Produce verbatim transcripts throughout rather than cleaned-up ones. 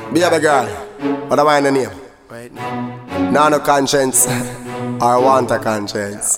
Baby girl, what am I in the name? Right now. Nah, no conscience. Or want a conscience.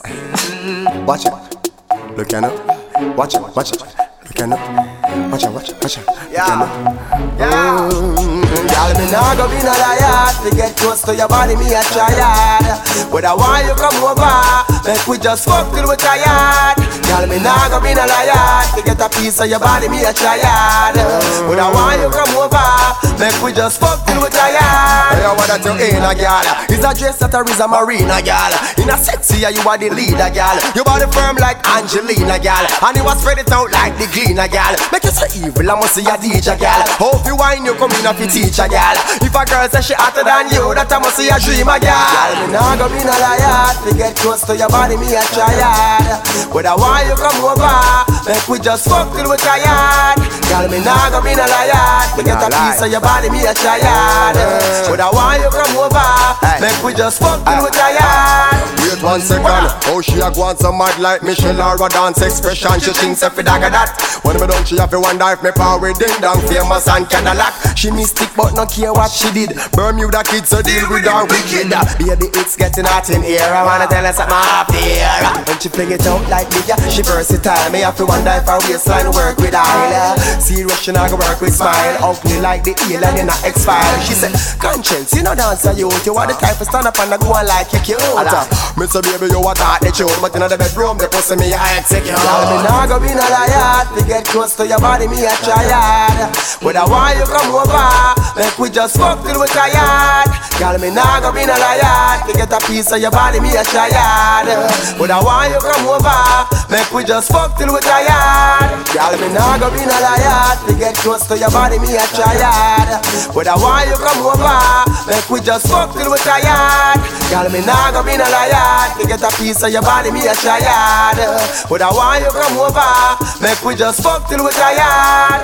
Watch it. Look at it. Watch it, watch it. Look at it. Watch it, watch it, watch it. Yeah. Yeah. Girl, me nah go be no liar. To get close to your body, me a try hard. But I want you come over, make we just fuck till we tired. Girl, me nah go be no liar. To get a piece of your body, me a try hard. But I want you come over, make we just fuck till we tired. Hey, what that you in a girl? Is a dress that is a marina, girl. In a sexy, you are the leader, girl. Your body firm like Angelina, girl. And you was spread it out like the cleaner, girl. Make you so evil, I must see a teacher, girl. Hope you wine, you come in off your teacher, girl. If a girl says she hotter than you, that I must see a dreamer, girl. Girl, me nah go be no liar. To get close to your body, me a try hard. But I want you come over, make we just fuck till we tired. Girl, me nah go be no liar. To get a piece of your body, me a try hard. But I want you come over, make we just fuck till we tired. Wait one second. Oh, she a go on so mad like Michelle or a dance expression. She thinks if it dagger that. When me done, she have to wonder if me power with ding dong, famous and Cadillac. She mystic but no care what she did. Bermuda kids so deal with her wicked. Baby, it's getting hot in here. I wanna tell her something off here. When she fling it out like me, she versatile. Me have to wonder if her waistline work with her. Serious, she not go work with smile. Ugly like the alien in a X-File. She said, conscience, you know dancer you. You are the type to stand up and go on like you cute. Me say baby, you a talk the truth, but in the bedroom, the pussy me I execute. Girl, me nah go be no liar. To get close to your body, me a try hard. But I want you come over, make we just fuck till we tired. Girl, me nah go be no liar. To get a piece of your body, me a try hard. But I want you come over, make we just fuck till we tired. Girl, me nah go be no liar. To get close to your body, me a try hard. But I want you come over, make we just fuck till we tired. Girl, me nah go be no liar. To get a piece of your body, me a try hard. But I want you come over, make we just fuck till we tired.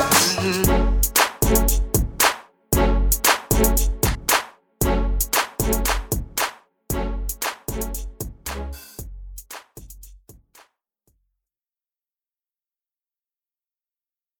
Mm-hmm.